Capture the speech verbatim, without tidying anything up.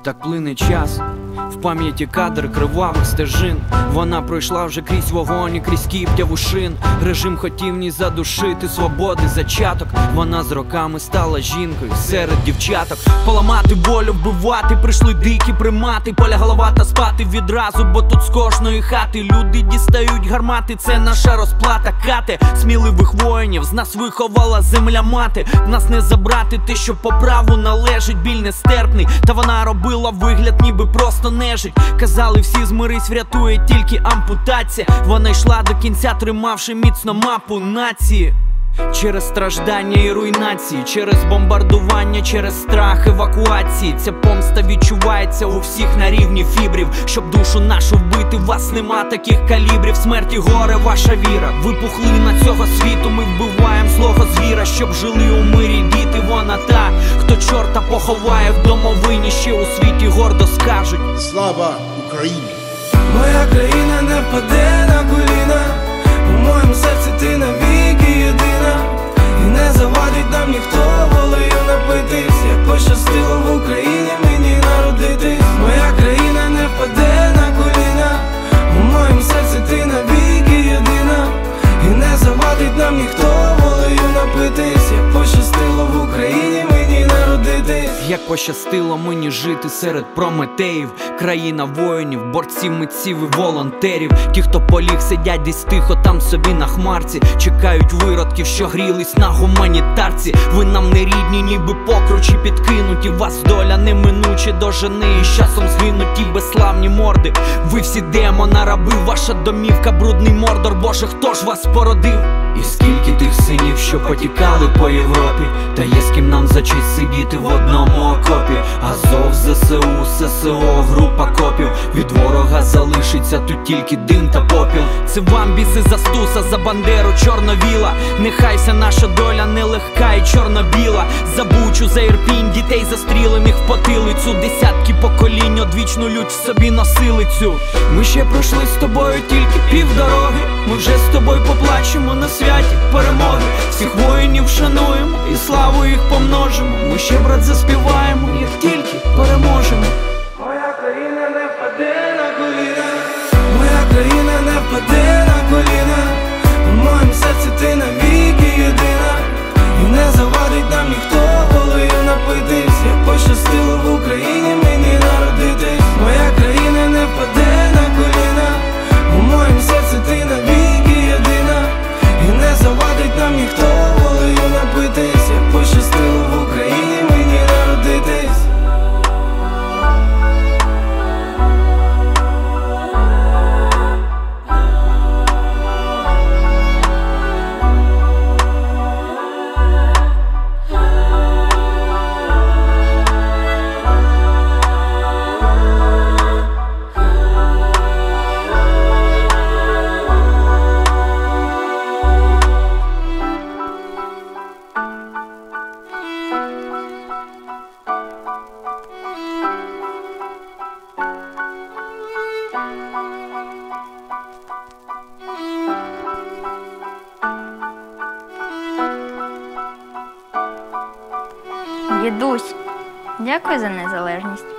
Так плине час, в пам'яті кадр кривавих стежин. Вона пройшла вже крізь вогонь і крізь кіптяву шин. Режим хотів в ній задушити свободи зачаток. Вона з роками стала жінкою серед дівчаток. Поламати волю, вбивати, прийшли дикі примати. Поля голова та спати відразу, бо тут з кожної хати люди дістають гармати, це наша розплата. Кати сміливих воїнів з нас виховала земля мати. В нас не забрати те, що по праву належить. Біль нестерпний, та вона робила вигляд, ніби просто нежить. Казали всі, змирись, врятує тільки ампутація. Вона йшла до кінця, тримавши міцно мапу нації. Через страждання і руйнації, через бомбардування, через страх евакуації. Ця помста відчувається у всіх на рівні фібрів. Щоб душу нашу вбити, вас нема таких калібрів. Смерті горе ваша віра. Ви пухлина цього світу, ми вбиваємо злого звіра. Щоб жили у мирі діти, вона та, хто чорта поховає в домовині. Ще у світі гордо скажуть: слава Україні! Моя країна не впаде на коліна. У моєму серці ти навіки єдина. І не завадить нам ніхто волею напитись. Як пощастило в Україні мені народитись. Моя країна не впаде на коліна. У моєму серці ти навіки єдина. І не завадить нам ніхто волею напитись. Як пощастило в Україні мені народитись. Як пощастило мені жити серед прометеїв. Країна воїнів, борців, митців і волонтерів. Ті, хто поліг, сидять десь тихо там собі на хмарці. Чекають виродків, що грілись на гуманітарці. Ви нам не рідні, ніби покручі підкинуті. Вас доля неминуче дожене і з часом згинуть ті безславні морди. Ви всі демона, раби, ваша домівка брудний мордор. Боже, хто ж вас породив? І скільки тих синів, що потікали по Європі. Та є з ким нам за честь сидіти в одному окопі. Азов, ЗСУ, ССО, група копів. Від ворога залишиться тут тільки дим та попіл. Це вам біси за Стуса, за Бандеру, Чорновіла. Нехай вся наша доля нелегка і чорно-біла. За Бучу, за Ірпінь, дітей застрілених в потилицю. Десятки поколінь одвічну лють в собі носили цю. Ми ще пройшли з тобою тільки півдороги. Ми вже з тобою поплачемо на святі перемоги. Всіх воїнів шануємо і славу їх помножимо. Ми ще, брат, заспіваємо, як тільки переможемо. Моя країна не впаде на коліна. Моя країна не впаде на коліна. У моєму серці ти навіки єдина. І не завадить нам ніхто волею напитись. Як пощастило в Україні мені народитись. Моя країна не впаде на коліна. У моєму серці ти навіки єдина. І не завадить нам ніхто волею напитись. Як пощастило в Україні мені народитись. Дідусь, дякую за незалежність.